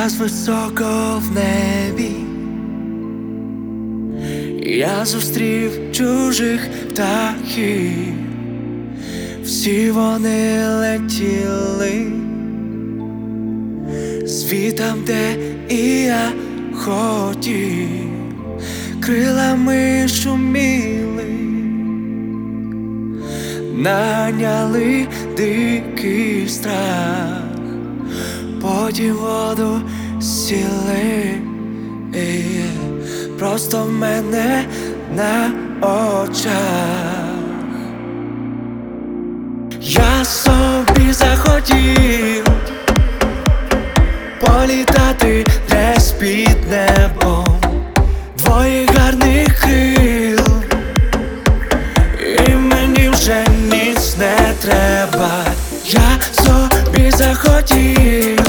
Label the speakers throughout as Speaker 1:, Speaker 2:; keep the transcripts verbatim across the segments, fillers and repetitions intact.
Speaker 1: Якраз високо в небі я зустрів чужих птахів, всі вони летіли звітам, де і я хотів, крилами шуміли, наняли дикий страх, потім воду сіли, і просто в мене на очах. Я собі захотів політати десь під небом твоїх гарних крил, і мені вже ніц не треба. Я собі захотів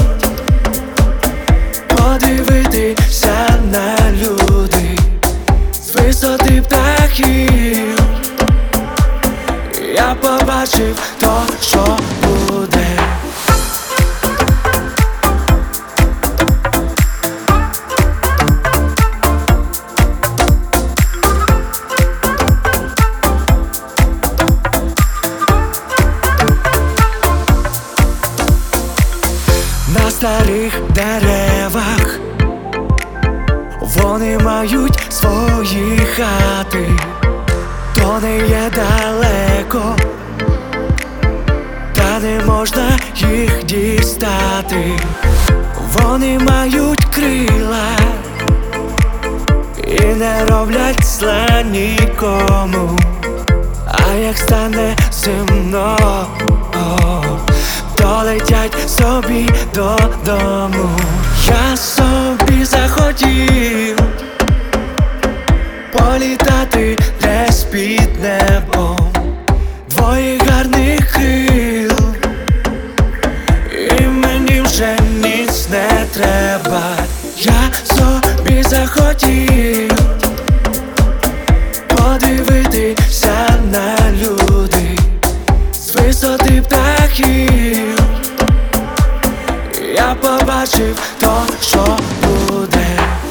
Speaker 1: подивитися на люди з висоти птахів. Я побачив то, що буде. На старих деревах вони мають свої хати, то не є далеко, та не можна їх дістати. Вони мають крила і не роблять зла нікому, а як стане зимно, то летять собі додому. Я собі захотів політати десь під небом твоїх гарних крил, і мені вже ніц не треба. Я собі захотів подивитися на люди з висоти птахів. Я побачив то, що буде.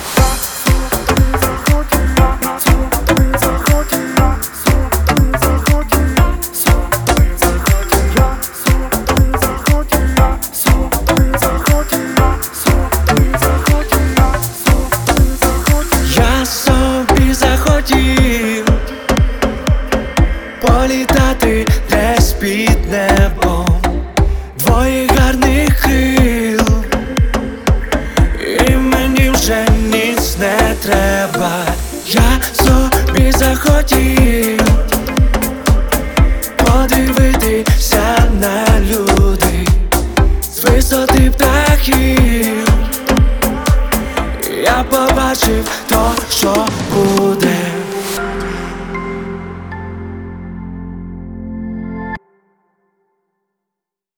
Speaker 1: Я собі захотів політати десь під небом твоїх гарних крил, і мені вже ніц не треба. Я собі захотів подивитися на люди з висоти птахів. Я побачив то, що буде.